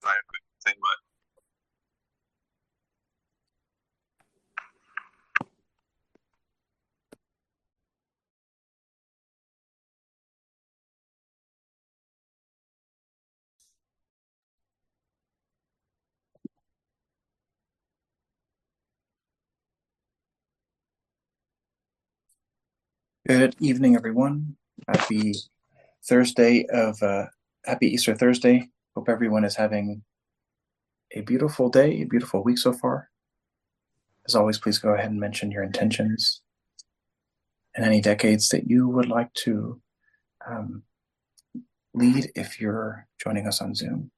Say much. Good evening, everyone. Happy Thursday Happy Easter Thursday. Hope everyone is having a beautiful day, a beautiful week so far. As always, please go ahead and mention your intentions and any decades that you would like to um, lead if you're joining us on Zoom.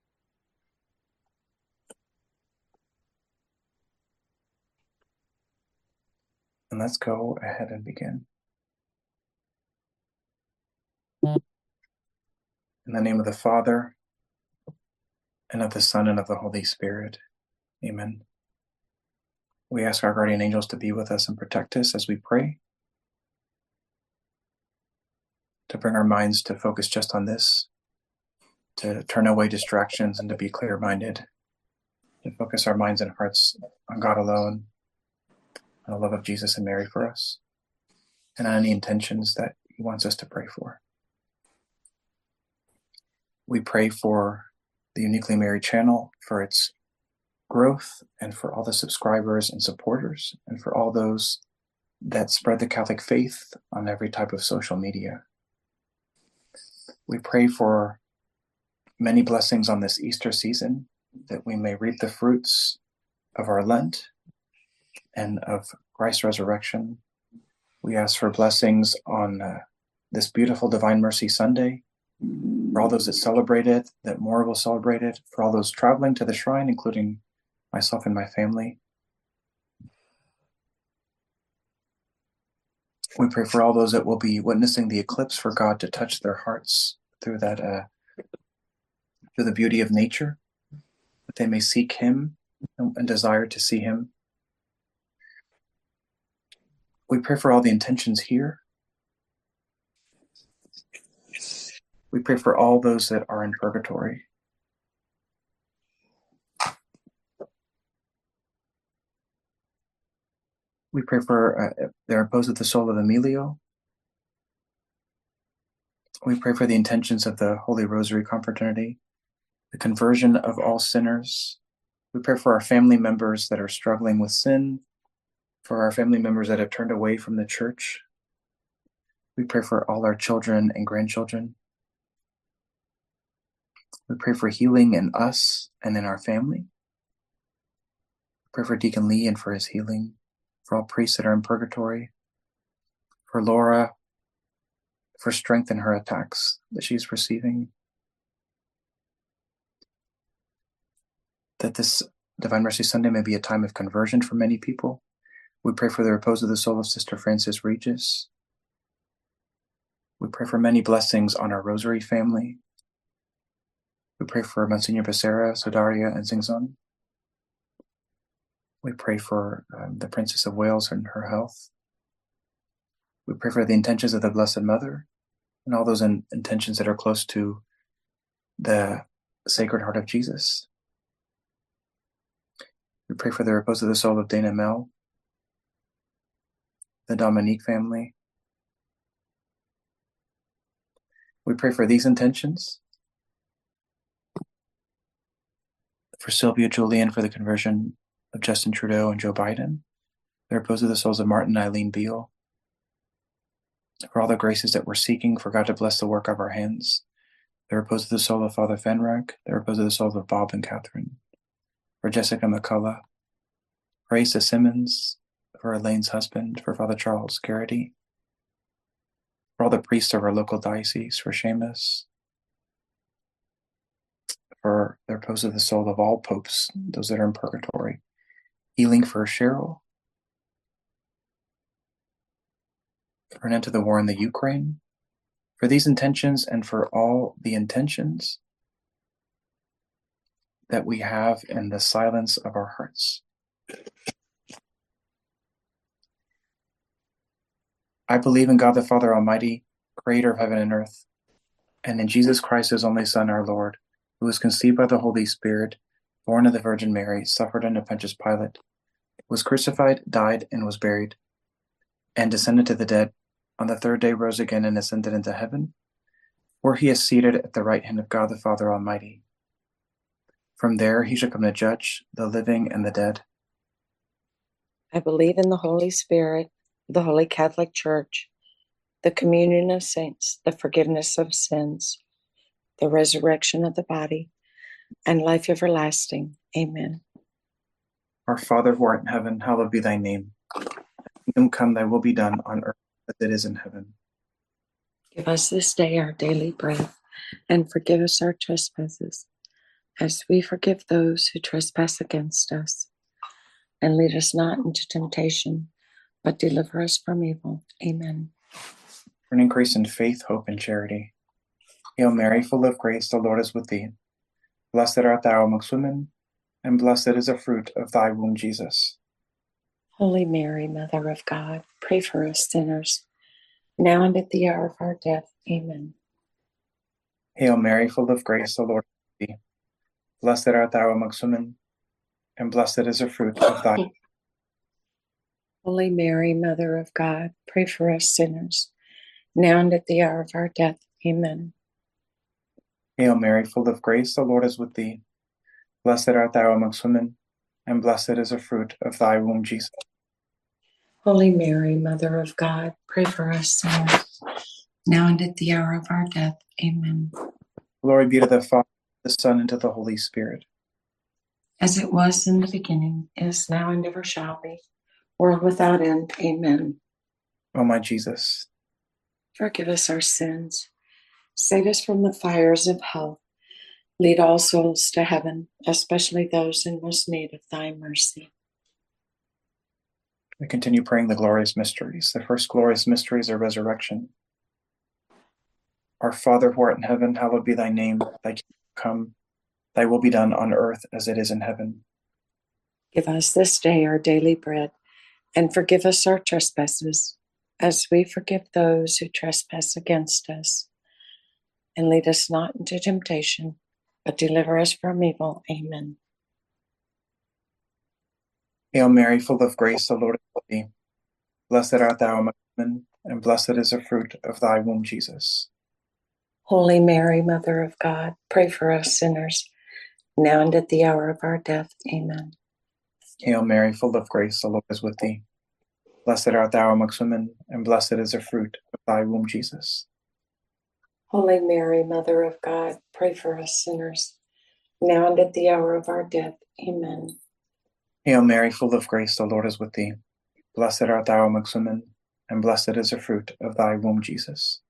And let's go ahead and begin. In the name of the Father, and of the Son, and of the Holy Spirit. Amen. We ask our guardian angels to be with us and protect us as we pray, to bring our minds to focus just on this, to turn away distractions and to be clear-minded, to focus our minds and hearts on God alone, on the love of Jesus and Mary for us, and on any intentions that He wants us to pray for. We pray for the Uniquely Mary channel, for its growth, and for all the subscribers and supporters, and for all those that spread the Catholic faith on every type of social media. We pray for many blessings on this Easter season, that we may reap the fruits of our Lent and of Christ's resurrection. We ask for blessings on this beautiful Divine Mercy Sunday, for all those that celebrate it, that more will celebrate it, for all those traveling to the shrine, including myself and my family. We pray for all those that will be witnessing the eclipse, for God to touch their hearts through that, through the beauty of nature, that they may seek Him and desire to see Him. We pray for all the intentions here. We pray for all those that are in purgatory. We pray for the repose of the soul of Emilio. We pray for the intentions of the Holy Rosary Confraternity, the conversion of all sinners. We pray for our family members that are struggling with sin, for our family members that have turned away from the church. We pray for all our children and grandchildren. We pray for healing in us and in our family. We pray for Deacon Lee and for his healing, for all priests that are in purgatory, for Laura, for strength in her attacks that she's receiving, that this Divine Mercy Sunday may be a time of conversion for many people. We pray for the repose of the soul of Sister Frances Regis. We pray for many blessings on our Rosary family. We pray for Monsignor Becerra, Sodaria, and Zingzon. We pray for the Princess of Wales and her health. We pray for the intentions of the Blessed Mother and all those intentions that are close to the Sacred Heart of Jesus. We pray for the repose of the soul of Dana Mel, the Dominique family. We pray for these intentions: for Sylvia Julian for the conversion of Justin Trudeau and Joe Biden, the repose of the souls of Martin and Eileen Beale, for all the graces that we're seeking, for God to bless the work of our hands, the repose of the soul of Father Fenrick, the repose of the souls of Bob and Catherine, for Jessica McCullough, for Asa Simmons, for Elaine's husband, for Father Charles Garrity, for all the priests of our local diocese, for Seamus, for the repose of the soul of all popes, those that are in purgatory, healing for Cheryl, for an end to the war in the Ukraine. For these intentions and for all the intentions that we have in the silence of our hearts. I believe in God the Father Almighty, creator of heaven and earth, and in Jesus Christ, his only Son, our Lord, who was conceived by the Holy Spirit, born of the Virgin Mary, suffered under Pontius Pilate, was crucified, died, and was buried, and descended to the dead. On the third day rose again and ascended into heaven, where he is seated at the right hand of God the Father Almighty. From there he shall come to judge the living and the dead. I believe in the Holy Spirit, the Holy Catholic Church, the communion of saints, the forgiveness of sins, the resurrection of the body, and life everlasting. Amen. Our Father who art in heaven, hallowed be thy name. Kingdom come, thy will be done on earth as it is in heaven. Give us this day our daily bread, and forgive us our trespasses, as we forgive those who trespass against us. And lead us not into temptation, but deliver us from evil. Amen. For an increase in faith, hope, and charity. Hail Mary, full of grace, the Lord is with thee. Blessed art thou amongst women, and blessed is the fruit of thy womb, Jesus. Holy Mary, Mother of God, pray for us sinners, now and at the hour of our death. Amen. Hail Mary, full of grace, the Lord is with thee. Blessed art thou amongst women, and blessed is the fruit of thy womb. Holy Mary, Mother of God, pray for us sinners, now and at the hour of our death. Amen. Hail Mary, full of grace, the Lord is with thee. Blessed art thou amongst women, and blessed is the fruit of thy womb, Jesus. Holy Mary, Mother of God, pray for us sinners, now and at the hour of our death. Amen. Glory be to the Father, the Son, and to the Holy Spirit. As it was in the beginning, is now, and ever shall be, world without end. Amen. O my Jesus, forgive us our sins, save us from the fires of hell, lead all souls to heaven, especially those in most need of thy mercy. we continue praying the glorious mysteries. The first glorious mystery is the resurrection. Our Father who art in heaven, hallowed be thy name. Thy kingdom come, thy will be done on earth as it is in heaven. Give us this day our daily bread, and forgive us our trespasses, as we forgive those who trespass against us. And lead us not into temptation, but deliver us from evil. Amen. Hail Mary, full of grace, the Lord is with thee. Blessed art thou among women, and blessed is the fruit of thy womb, Jesus. Holy Mary, Mother of God, pray for us sinners, now and at the hour of our death. Amen. Hail Mary, full of grace, the Lord is with thee. Blessed art thou amongst women, and blessed is the fruit of thy womb, Jesus. Holy Mary, Mother of God, pray for us sinners, now and at the hour of our death. Amen. Hail Mary, full of grace, the Lord is with thee. Blessed art thou amongst women, and blessed is the fruit of thy womb, Jesus.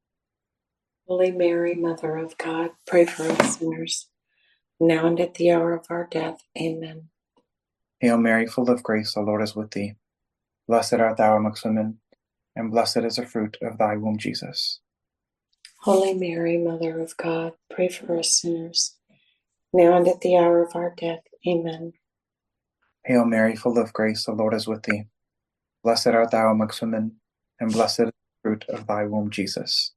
Holy Mary, Mother of God, pray for us sinners, now and at the hour of our death. Amen. Hail Mary, full of grace, the Lord is with thee. Blessed art thou amongst women, and blessed is the fruit of thy womb, Jesus. Holy Mary, Mother of God, pray for us sinners, now and at the hour of our death. Amen. Hail Mary, full of grace, the Lord is with thee. Blessed art thou amongst women, and blessed is the fruit of thy womb, Jesus.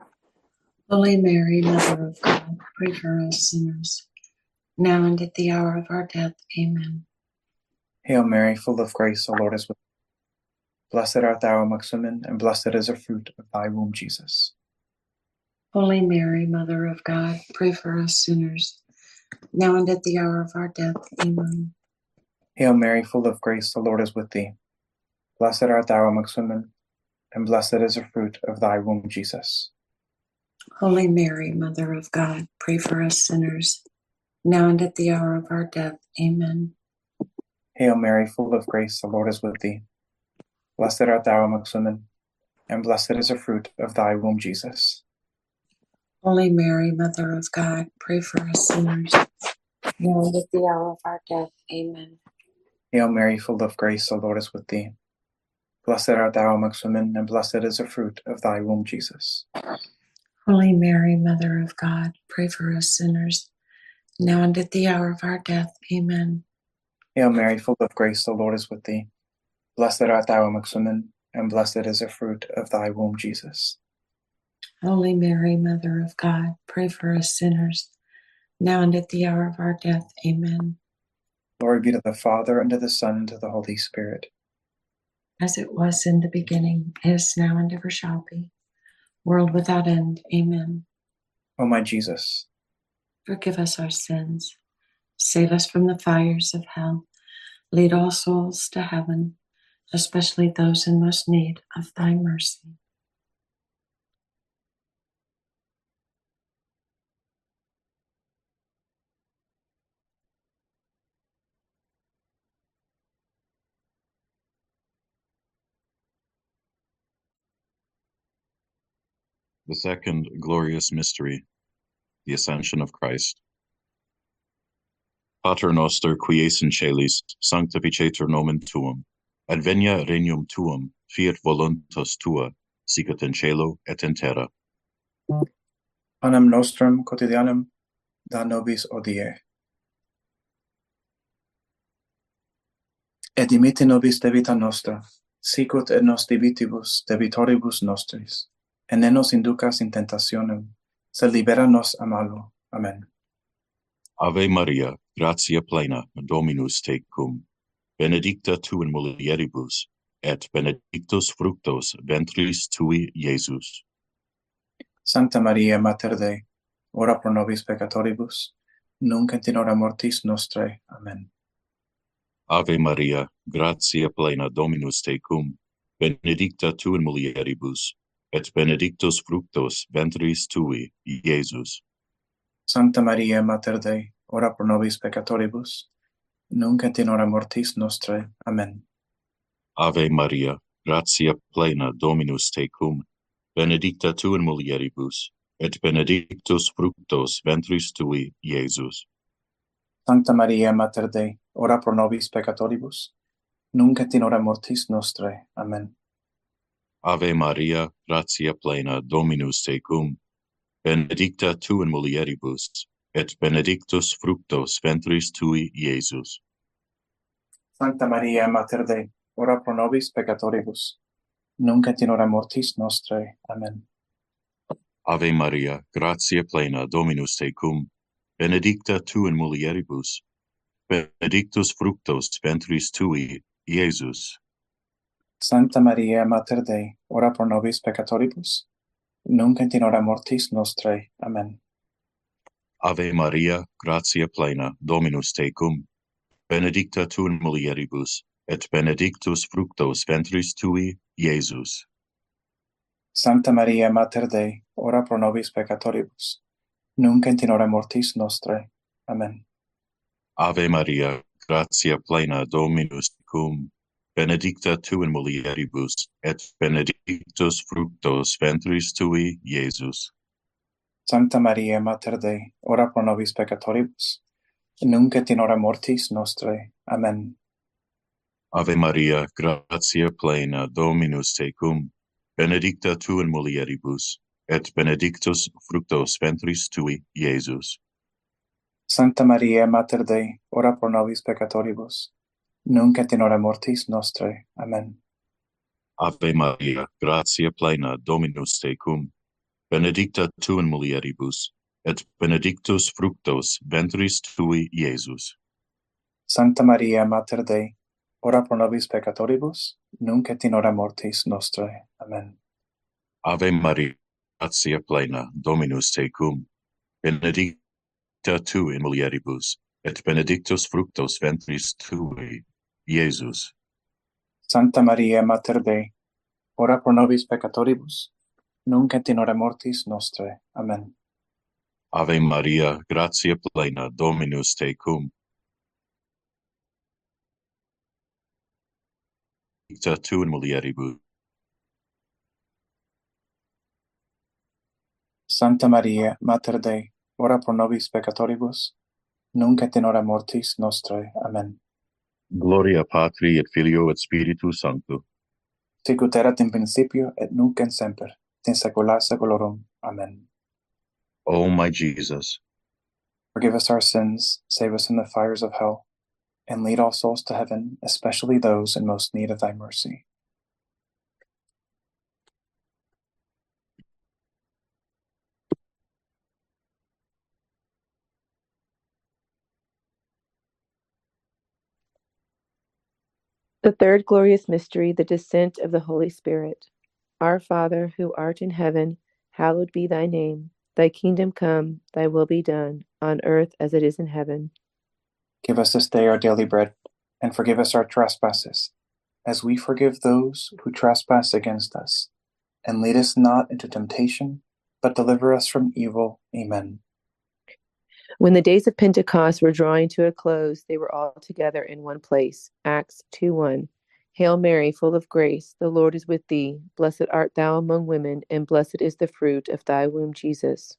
Holy Mary, Mother of God, pray for us sinners, now and at the hour of our death. Amen. Hail Mary, full of grace, the Lord is with thee. Blessed art thou amongst women, and blessed is the fruit of thy womb, Jesus. Holy Mary, Mother of God, pray for us sinners, now and at the hour of our death. Amen. Hail Mary, full of grace, the Lord is with thee. Blessed art thou amongst women, and blessed is the fruit of thy womb, Jesus. Holy Mary, Mother of God, pray for us sinners, now and at the hour of our death. Amen. Hail Mary, full of grace, the Lord is with thee. Blessed art thou amongst women, and blessed is the fruit of thy womb, Jesus. Holy Mary, Mother of God, pray for us sinners, now and at the hour of our death. Amen. Hail Mary, full of grace, the Lord is with thee. Blessed art thou amongst women, and blessed is the fruit of thy womb, Jesus. Holy Mary, Mother of God, pray for us sinners, now and at the hour of our death. Amen. Hail Mary, full of grace, the Lord is with thee. Blessed art thou amongst women, and blessed is the fruit of thy womb, Jesus. Holy Mary, Mother of God, pray for us sinners, now and at the hour of our death. Amen. Glory be to the Father, and to the Son, and to the Holy Spirit. As it was in the beginning, is now, and ever shall be, world without end. Amen. O my Jesus, Forgive us our sins. Save us from the fires of hell. Lead all souls to heaven, especially those in most need of thy mercy. The second glorious mystery, the Ascension of Christ. Pater noster, qui es in celis, sanctificetur nomen tuum, advenia regnum tuum, fiat voluntas tua, sicut in cielo et in terra. panem nostrum quotidianum da nobis hodie. Et dimitte nobis debita nostra, sicut et nos debitibus debitoribus nostris. Et ne nos inducas in tentationem, sed libera nos a malo. Amen. Ave Maria, gratia plena, Dominus tecum, benedicta tu in mulieribus, et benedictus fructus ventris tui, Iesus. Sancta Maria, Mater Dei, ora pro nobis peccatoribus, nunc et in hora mortis nostrae. Amen. Ave Maria, gratia plena, Dominus tecum, benedicta tu in mulieribus, et benedictus fructus ventris tui, Iesus. Sancta Maria, Mater Dei, ora pro nobis peccatoribus, nunc et in hora mortis nostrae. Amen. Ave Maria, gratia plena, Dominus tecum, benedicta tu in mulieribus, et benedictus fructus ventris tui, Iesus. Sancta Maria, Mater Dei, ora pro nobis peccatoribus, nunc et in hora mortis nostrae. Amen. Ave Maria, gratia plena, Dominus tecum, benedicta tu in mulieribus, et benedictus fructus ventris tui, Iesus. Sancta Maria, Mater Dei, ora pro nobis peccatoribus, nunc et in hora mortis nostrae. Amen. Ave Maria, gratia plena, Dominus tecum, benedicta tu in mulieribus, benedictus fructus ventris tui, Iesus. Sancta Maria, Mater Dei, ora pro nobis peccatoribus, nunc et in hora mortis nostrae. Amen. Ave Maria, gratia plena, Dominus tecum, benedicta tu in mulieribus, et benedictus fructus ventris tui, Iesus. Sancta Maria, Mater Dei, ora pro nobis peccatoribus, nunc et in hora mortis nostrae. Amen. Ave Maria, gratia plena, Dominus tecum, benedicta tu in mulieribus, et benedictus fructus ventris tui, Iesus. Sancta Maria, Mater Dei, ora pro nobis peccatoribus, nunc et in hora mortis nostrae. Amen. Ave Maria, gratia plena, Dominus tecum, benedicta tu in mulieribus, et benedictus fructus ventris tui, Iesus. Sancta Maria, Mater Dei, ora pro nobis peccatoribus, nunc et in hora mortis nostrae. Amen. Ave Maria, gratia plena, Dominus tecum, benedicta tu in mulieribus, et benedictus fructus ventris tui, Iesus. Sancta Maria, Mater Dei, ora pro nobis peccatoribus, nunc et in hora mortis nostrae. Amen. Ave Maria, gratia plena, Dominus tecum, benedicta tu in mulieribus, et benedictus fructus ventris tui, Iesus. Sancta Maria, Mater Dei, ora pro nobis peccatoribus, nunc et in hora mortis nostrae. Amen. Ave Maria, gratia plena, Dominus tecum, benedicta tu in mulieribus, Sancta Maria, Mater Dei, ora pro nobis peccatoribus, nunc et in hora mortis nostrae. Amen. Gloria Patri et Filio et Spiritus Sancto. Sicut erat in principio et nunc et semper, et in saecula saeculorum. Amen. O my Jesus, Forgive us our sins, save us from the fires of hell, and lead all souls to heaven, especially those in most need of thy mercy. The third glorious mystery, the descent of the Holy Spirit. Our Father, who art in heaven, hallowed be thy name. Thy kingdom come, thy will be done, on earth as it is in heaven. Give us this day our daily bread, and forgive us our trespasses, as we forgive those who trespass against us. And lead us not into temptation, but deliver us from evil. Amen. When the days of Pentecost were drawing to a close, they were all together in one place. Acts 2:1. Hail Mary, full of grace, the Lord is with thee. Blessed art thou among women, and blessed is the fruit of thy womb, Jesus.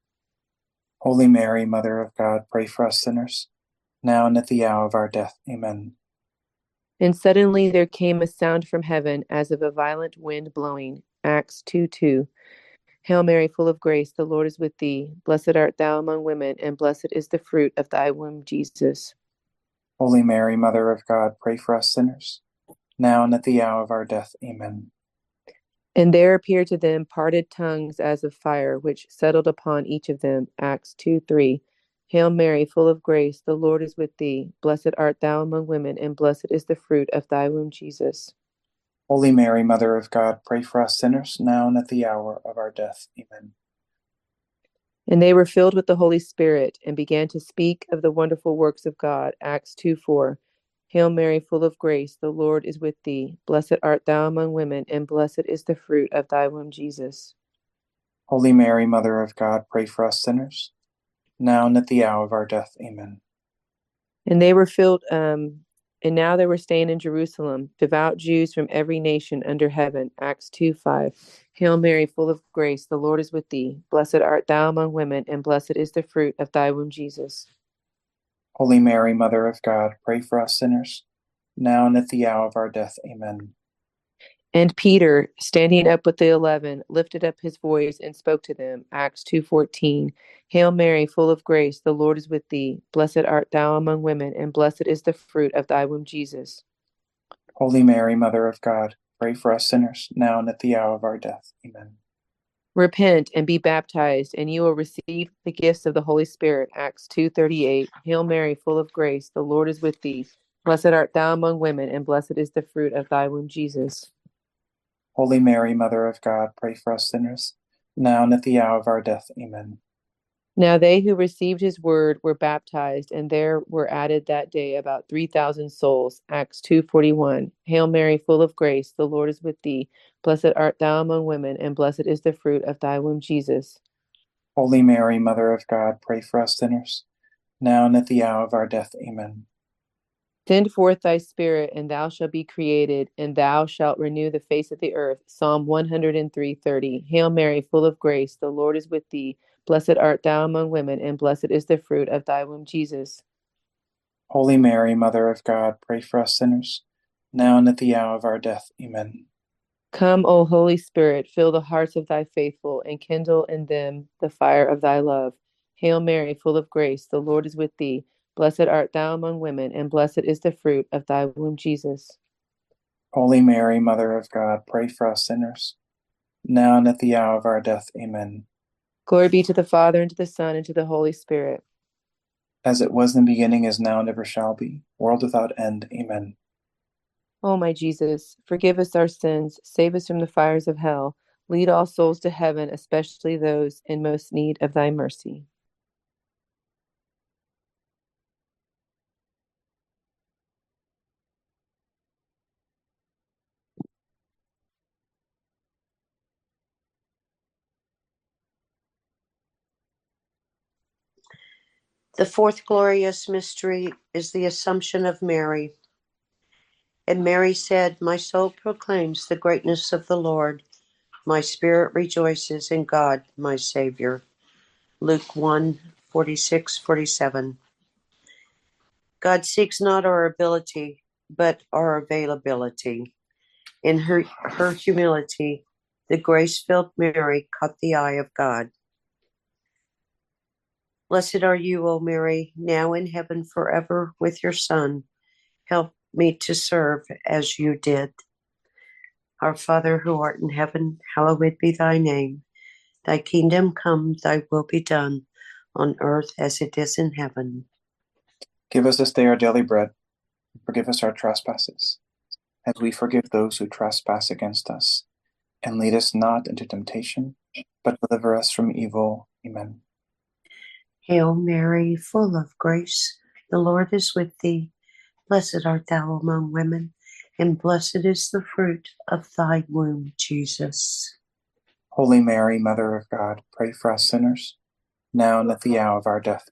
Holy Mary, Mother of God, pray for us sinners, now and at the hour of our death. Amen. And suddenly there came a sound from heaven as of a violent wind blowing. Acts 2:2. Hail Mary, full of grace, the Lord is with thee. Blessed art thou among women, and blessed is the fruit of thy womb, Jesus. Holy Mary, Mother of God, pray for us sinners, now and at the hour of our death. Amen. And there appeared to them parted tongues as of fire, which settled upon each of them. Acts 2:3. Hail Mary, full of grace, the Lord is with thee. Blessed art thou among women, and blessed is the fruit of thy womb, Jesus. Holy Mary, Mother of God, pray for us sinners, now and at the hour of our death. Amen. And they were filled with the Holy Spirit and began to speak of the wonderful works of God. Acts 2:4. Hail Mary, full of grace, the Lord is with thee. Blessed art thou among women, and blessed is the fruit of thy womb, Jesus. Holy Mary, Mother of God, pray for us sinners, now and at the hour of our death. Amen. And they were filled, and now they were staying in Jerusalem, devout Jews from every nation under heaven. Acts 2:5. Hail Mary, full of grace, the Lord is with thee. Blessed art thou among women, and blessed is the fruit of thy womb, Jesus. Holy Mary, Mother of God, pray for us sinners, now and at the hour of our death. Amen. And Peter, standing up with the 11, lifted up his voice and spoke to them. Acts 2:14. Hail Mary, full of grace, the Lord is with thee. Blessed art thou among women, and blessed is the fruit of thy womb, Jesus. Holy Mary, Mother of God, pray for us sinners, now and at the hour of our death. Amen. Repent and be baptized, and you will receive the gifts of the Holy Spirit. Acts 2:38. Hail Mary, full of grace, the Lord is with thee. Blessed art thou among women, and blessed is the fruit of thy womb, Jesus. Holy Mary, Mother of God, pray for us sinners, now and at the hour of our death. Amen. Now they who received his word were baptized, and there were added that day about 3,000 souls. Acts 2:41. Hail Mary, full of grace, the Lord is with thee. Blessed art thou among women, and blessed is the fruit of thy womb, Jesus. Holy Mary, Mother of God, pray for us sinners, now and at the hour of our death. Amen. Send forth thy spirit, and thou shalt be created, and thou shalt renew the face of the earth. Psalm 103:30. Hail Mary, full of grace, the Lord is with thee. Blessed art thou among women, and blessed is the fruit of thy womb, Jesus. Holy Mary, Mother of God, pray for us sinners, now and at the hour of our death. Amen. Come, O Holy Spirit, fill the hearts of thy faithful, and kindle in them the fire of thy love. Hail Mary, full of grace, the Lord is with thee. Blessed art thou among women, and blessed is the fruit of thy womb, Jesus. Holy Mary, Mother of God, pray for us sinners, now and at the hour of our death. Amen. Glory be to the Father, and to the Son, and to the Holy Spirit. As it was in the beginning, is now, and ever shall be, world without end. Amen. O my Jesus, forgive us our sins, save us from the fires of hell, lead all souls to heaven, especially those in most need of thy mercy. The fourth glorious mystery is the Assumption of Mary. And Mary said, My soul proclaims the greatness of the Lord. My spirit rejoices in God, my Savior. Luke 1:46-47. God seeks not our ability, but our availability. In her humility, the grace-filled Mary caught the eye of God. Blessed are you, O Mary, now in heaven forever with your Son. Help me to serve as you did. Our Father who art in heaven, hallowed be thy name. Thy kingdom come, thy will be done, on earth as it is in heaven. Give us this day our daily bread, and forgive us our trespasses, as we forgive those who trespass against us. And lead us not into temptation, but deliver us from evil. Amen. Hail Mary, full of grace, the Lord is with thee. Blessed art thou among women, and blessed is the fruit of thy womb, Jesus. Holy Mary, Mother of God, pray for us sinners, now and at the hour of our death.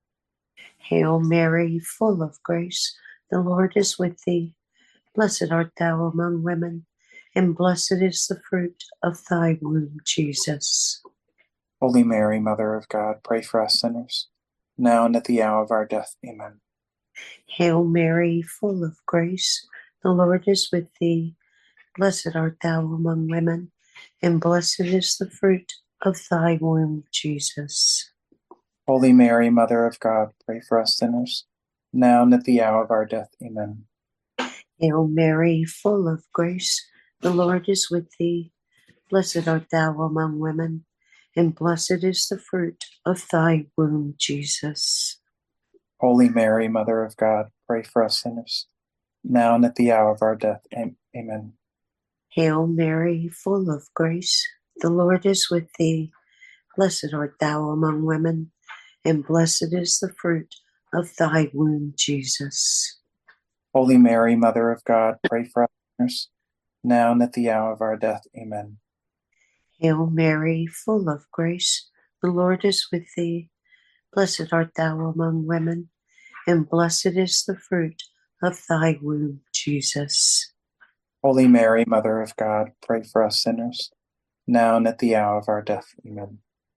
Hail Mary, full of grace, the Lord is with thee. Blessed art thou among women, and blessed is the fruit of thy womb, Jesus. Holy Mary, Mother of God, pray for us sinners, now and at the hour of our death. Amen. Hail Mary, full of grace, the Lord is with thee. Blessed art thou among women, and blessed is the fruit of thy womb, Jesus. Holy Mary, Mother of God, pray for us sinners, now and at the hour of our death. Amen. Hail Mary, full of grace, the Lord is with thee. Blessed art thou among women, and blessed is the fruit of thy womb, Jesus. Holy Mary, Mother of God, pray for us sinners, now and at the hour of our death. Amen. Hail Mary, full of grace, the Lord is with thee. Blessed art thou among women, and blessed is the fruit of thy womb, Jesus. Holy Mary, Mother of God, pray for us sinners, now and at the hour of our death. Amen. Hail Mary, full of grace, the Lord is with thee. Blessed art thou among women, and blessed is the fruit of thy womb, Jesus. Holy Mary, Mother of God, pray for us sinners, now and at the hour of our death. Amen.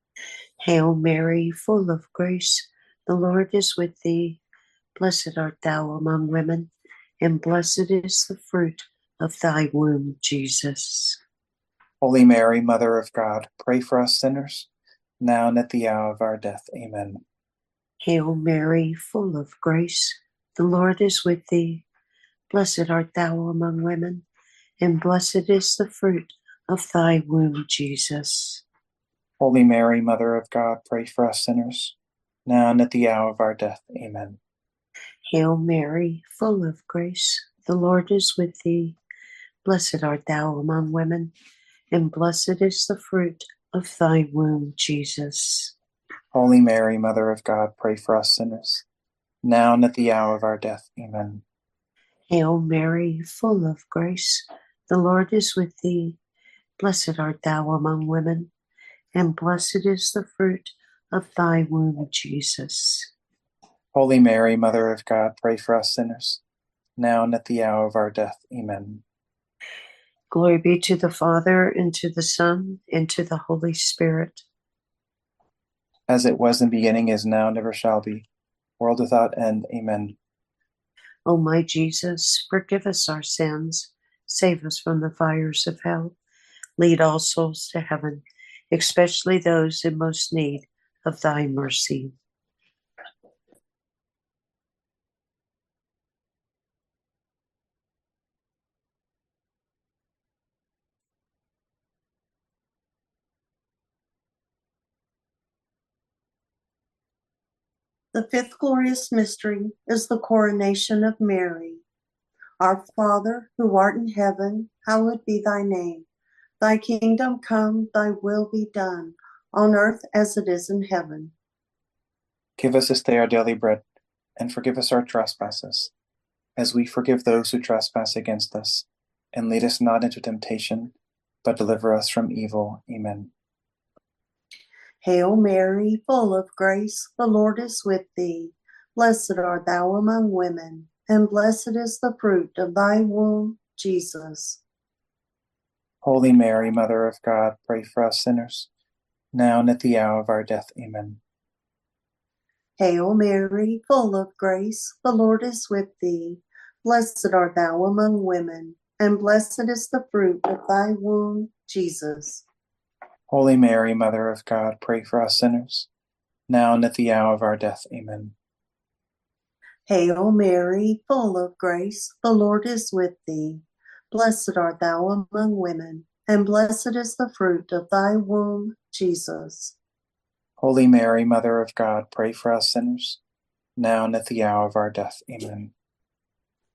Hail Mary, full of grace, the Lord is with thee. Blessed art thou among women, and blessed is the fruit of thy womb, Jesus. Holy Mary, Mother of God, pray for us sinners, now and at the hour of our death. Amen. Hail Mary, full of grace, the Lord is with thee. Blessed art thou among women, and blessed is the fruit of thy womb, Jesus. Holy Mary, Mother of God, pray for us sinners, now and at the hour of our death. Amen. Hail Mary, full of grace, the Lord is with thee. Blessed art thou among women, and blessed is the fruit of thy womb, Jesus. Holy Mary, Mother of God, pray for us sinners, now and at the hour of our death. Amen. Hail Mary, full of grace, the Lord is with thee. Blessed art thou among women, and blessed is the fruit of thy womb, Jesus. Holy Mary, Mother of God, pray for us sinners, now and at the hour of our death. Amen. Glory be to the Father, and to the Son, and to the Holy Spirit. As it was in the beginning, is now, never shall be, world without end. Amen. O my Jesus, forgive us our sins, save us from the fires of hell, lead all souls to heaven, especially those in most need of thy mercy. The fifth glorious mystery is the coronation of Mary. Our Father, who art in heaven, hallowed be thy name. Thy kingdom come, thy will be done, on earth as it is in heaven. Give us this day our daily bread, and forgive us our trespasses, as we forgive those who trespass against us. And lead us not into temptation, but deliver us from evil. Amen. Hail Mary, full of grace, the Lord is with thee. Blessed art thou among women, and blessed is the fruit of thy womb, Jesus. Holy Mary, Mother of God, pray for us sinners, now and at the hour of our death. Amen. Hail Mary, full of grace, the Lord is with thee. Blessed art thou among women, and blessed is the fruit of thy womb, Jesus. Holy Mary, Mother of God, pray for us sinners, now and at the hour of our death. Amen. Hail Mary, full of grace, the Lord is with thee. Blessed art thou among women, and blessed is the fruit of thy womb, Jesus. Holy Mary, Mother of God, pray for us sinners, now and at the hour of our death. Amen.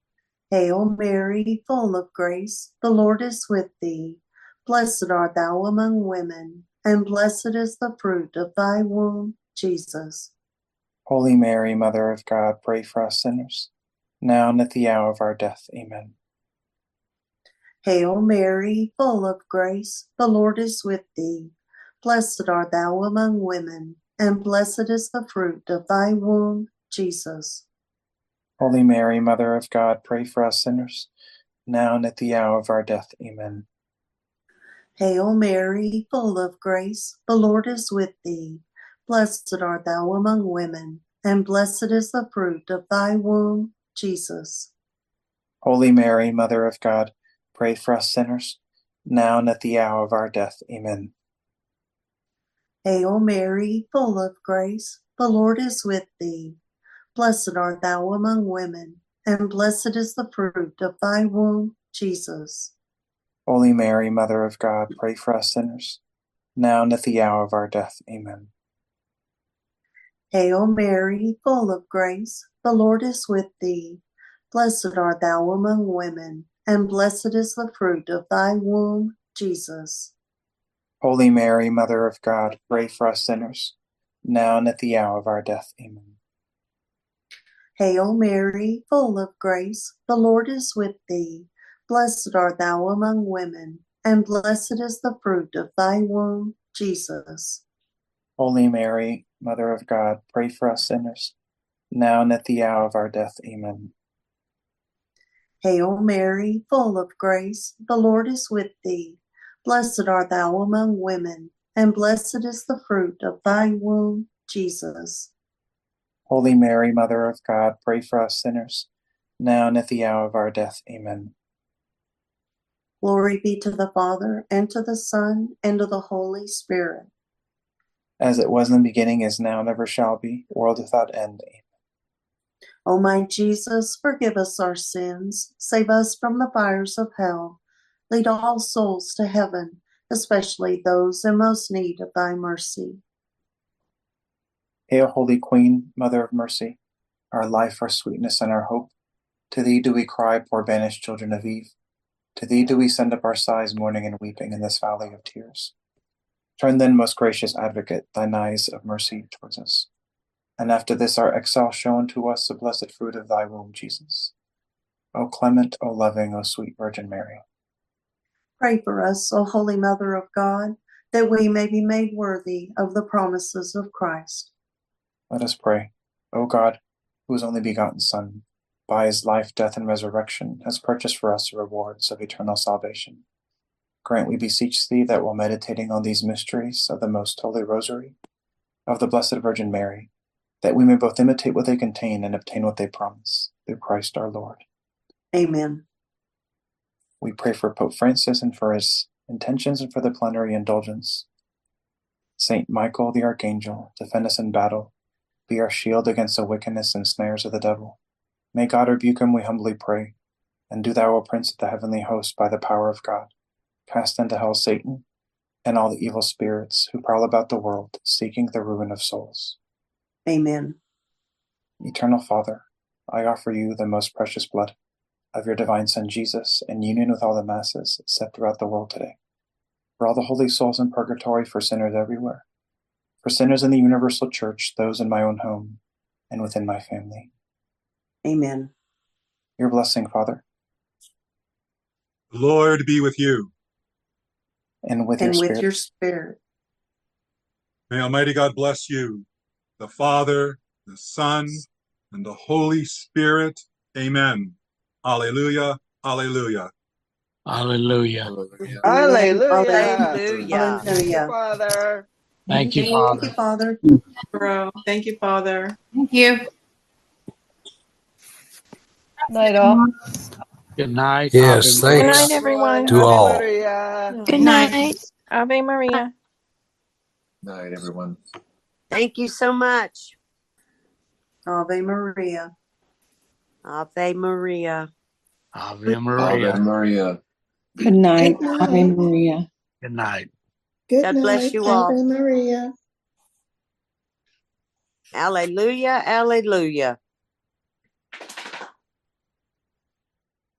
Hail Mary, full of grace, the Lord is with thee. Blessed art thou among women, and blessed is the fruit of thy womb, Jesus. Holy Mary, Mother of God, pray for us sinners, now and at the hour of our death. Amen. Hail Mary, full of grace, the Lord is with thee. Blessed art thou among women, and blessed is the fruit of thy womb, Jesus. Holy Mary, Mother of God, pray for us sinners, now and at the hour of our death. Amen. Hail Mary, full of grace, the Lord is with thee. Blessed art thou among women, and blessed is the fruit of thy womb, Jesus. Holy Mary, Mother of God, pray for us sinners, now and at the hour of our death. Amen. Hail Mary, full of grace, the Lord is with thee. Blessed art thou among women, and blessed is the fruit of thy womb, Jesus. Holy Mary, Mother of God, pray for us sinners, now and at the hour of our death. Amen. Hail Mary, full of grace, the Lord is with thee. Blessed art thou among women, and blessed is the fruit of thy womb, Jesus. Holy Mary, Mother of God, pray for us sinners, now and at the hour of our death. Amen. Hail Mary, full of grace, the Lord is with thee. Blessed art thou among women, and blessed is the fruit of thy womb, Jesus. Holy Mary, Mother of God, pray for us sinners, now and at the hour of our death. Amen. Hail Mary, full of grace, the Lord is with thee. Blessed art thou among women, and blessed is the fruit of thy womb, Jesus. Holy Mary, Mother of God, pray for us sinners, now and at the hour of our death. Amen. Glory be to the Father, and to the Son, and to the Holy Spirit. As it was in the beginning, is now, and ever shall be, world without end. Amen. O my Jesus, forgive us our sins, save us from the fires of hell. Lead all souls to heaven, especially those in most need of thy mercy. Hail, Holy Queen, Mother of Mercy, our life, our sweetness, and our hope. To thee do we cry, poor banished children of Eve. To thee do we send up our sighs, mourning and weeping in this valley of tears. Turn then, most gracious Advocate, thine eyes of mercy towards us. And after this our exile, show unto us the blessed fruit of thy womb, Jesus. O clement, O loving, O sweet Virgin Mary. Pray for us, O Holy Mother of God, that we may be made worthy of the promises of Christ. Let us pray. O God, whose only begotten Son, by his life, death, and resurrection, has purchased for us the rewards of eternal salvation, grant, we beseech thee, that while meditating on these mysteries of the most holy Rosary of the Blessed Virgin Mary, that we may both imitate what they contain and obtain what they promise, through Christ our Lord. Amen. We pray for Pope Francis and for his intentions and for the plenary indulgence. Saint Michael the Archangel, defend us in battle, be our shield against the wickedness and snares of the devil. May God rebuke him, we humbly pray. And do thou, O Prince of the heavenly host, by the power of God, cast into hell Satan and all the evil spirits who prowl about the world, seeking the ruin of souls. Amen. Eternal Father, I offer you the most precious blood of your divine Son Jesus, in union with all the masses set throughout the world today, for all the holy souls in purgatory, for sinners everywhere, for sinners in the universal church, those in my own home and within my family. Amen. Your blessing, Father, The Lord be with you. and with And your with spirit. your spirit. May Almighty God bless you, the Father, the Son, and the Holy Spirit. Amen. Alleluia. Alleluia. Hallelujah. Amen. Hallelujah. Hallelujah. Thank you, Hallelujah. Father. Thank you, Thank Father. you, Father. Thank you, Father. Thank you. Night all. Good night. Yes, Ave Good Maria. night, thanks Everyone, everyone. to Ave all. Maria. Good night. Ave Maria. Night, everyone. Thank you so much. Ave Maria. Ave Maria. Ave Ave Maria. Maria. Good night. Good Ave night. Maria. Good night. Good God bless night. you all. Ave Maria. Alleluia. Alleluia.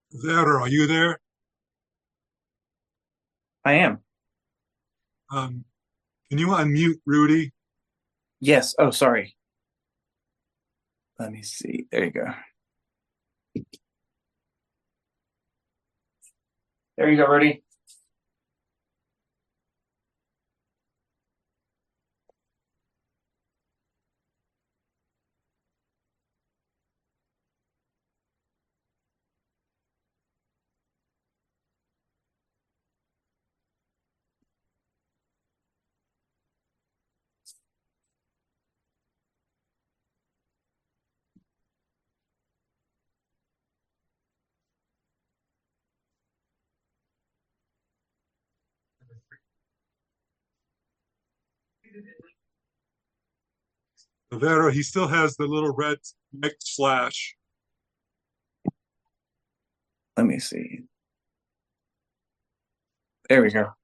Vero, are you there? I am. Can you unmute Rudy? Yes. Oh, sorry. Let me see. There you go. There you go, Rudy. Vero, he still has the little red mic slash. Let me see. There we go.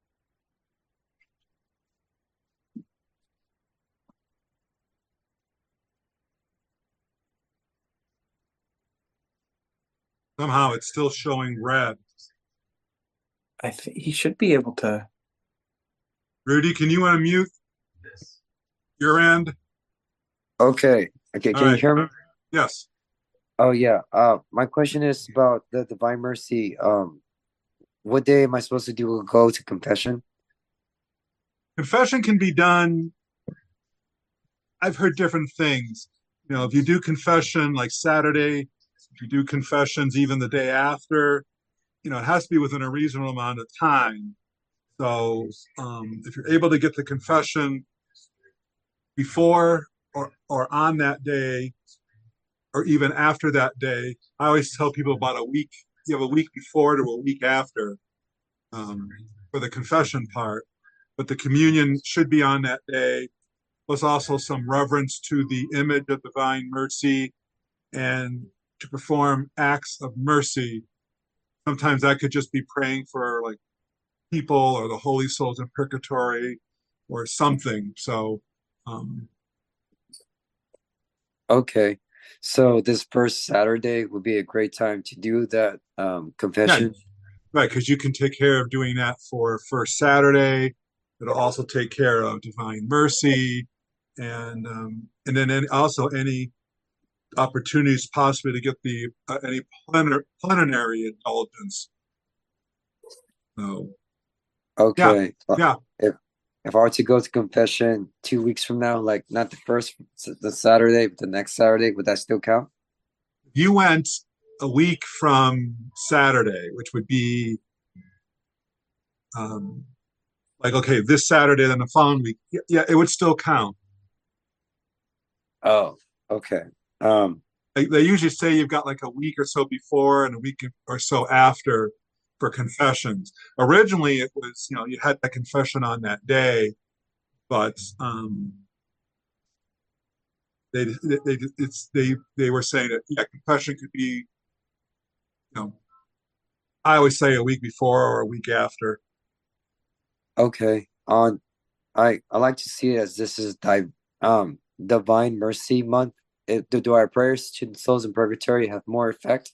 Somehow it's still showing red. I think he should be able to. Rudy, can you unmute your end? Okay. All Can you right. hear me? Yes. Oh yeah. My question is about the Divine Mercy. What day am I supposed to go to confession? Confession can be done. I've heard different things. You know, if you do confession like Saturday, if you do confessions even the day after, you know, it has to be within a reasonable amount of time. So if you're able to get the confession before or on that day, or even after that day, I always tell people about a week. You have a week before to a week after for the confession part. But the communion should be on that day. Plus also some reverence to the image of divine mercy and to perform acts of mercy. Sometimes that could just be praying for like people or the holy souls in purgatory or something. So Okay. So this first Saturday would be a great time to do that confession. yeah, right, because you can take care of doing that for first Saturday. It'll also take care of divine mercy and then also any opportunities possibly to get the any plenary indulgence. So Okay. yeah. If I were to go to confession 2 weeks from now, like not the first the Saturday, but the next Saturday, would that still count? You went a week from Saturday, which would be like, okay, this Saturday, then the following week. Yeah, it would still count. Oh, okay. They usually say you've got like a week or so before and a week or so after for confessions. Originally, it was, you know, you had that confession on that day, but they were saying that yeah, confession could be, you know, I always say a week before or a week after. Okay. I like to see it as this is Divine Mercy Month. Do our prayers to the souls in purgatory have more effect?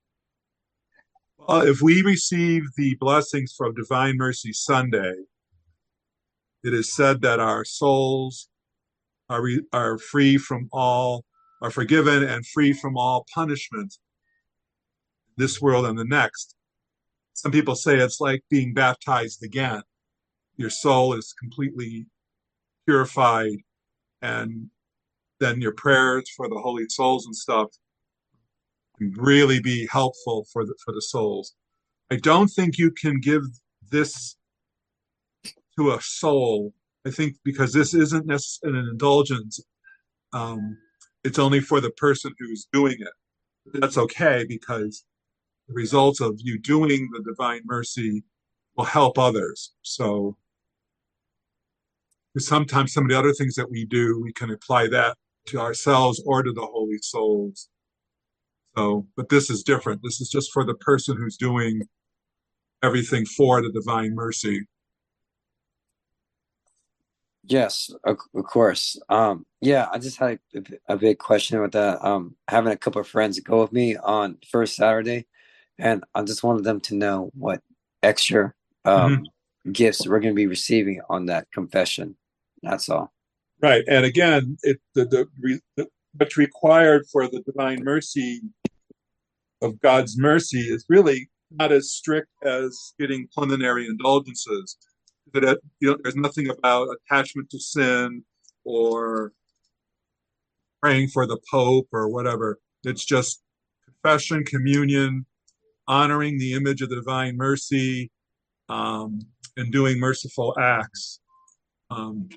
If we receive the blessings from Divine Mercy Sunday, it is said that our souls are free from all, are forgiven and free from all punishment, this world and the next. Some people say it's like being baptized again. Your soul is completely purified, and then your prayers for the holy souls and stuff can really be helpful for the souls. I don't think you can give this to a soul. I think because this isn't necessarily an indulgence, it's only for the person who's doing it. That's okay because the results of you doing the divine mercy will help others. So sometimes some of the other things that we do, we can apply that to ourselves or to the holy souls. So, but this is different. This is just for the person who's doing everything for the divine mercy. Yes, of course. Yeah, I just had a big question with that. Having a couple of friends go with me on first Saturday, and I just wanted them to know what extra gifts we're going to be receiving on that confession. That's all. Right. And again, what's required for the divine mercy of God's mercy is really not as strict as getting plenary indulgences. There's nothing about attachment to sin or praying for the Pope or whatever. It's just confession, communion, honoring the image of the divine mercy, and doing merciful acts. Some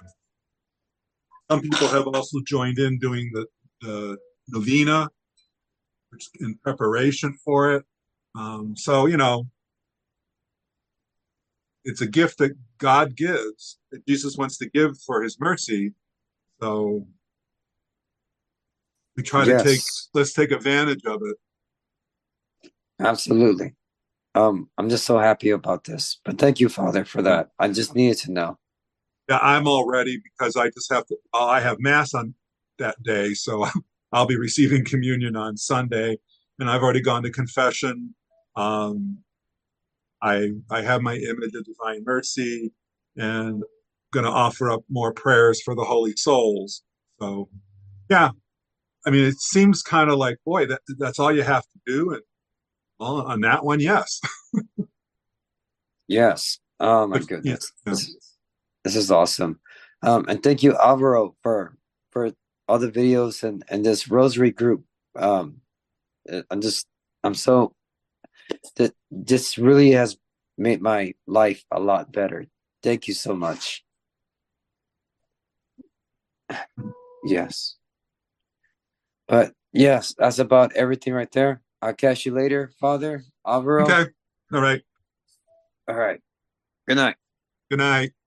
people have also joined in doing the novena, which in preparation for it. So, it's a gift that God gives, that Jesus wants to give for his mercy. So we try to let's take advantage of it. Absolutely. I'm just so happy about this. But thank you, Father, for that. I just needed to know. Yeah, I'm all ready because I have Mass on that day, so I'll be receiving communion on Sunday, and I've already gone to confession. I have my image of divine mercy, and going to offer up more prayers for the holy souls. So, yeah, I mean, it seems kind of like, boy, that's all you have to do, and well, on that one, yes. Yes. Oh my goodness. Yeah. This is awesome. And thank you, Alvaro, for all the videos and this rosary group. This really has made my life a lot better. Thank you so much. Yes. But yes, that's about everything right there. I'll catch you later, Father Alvaro. Okay. All right. All right. Good night. Good night.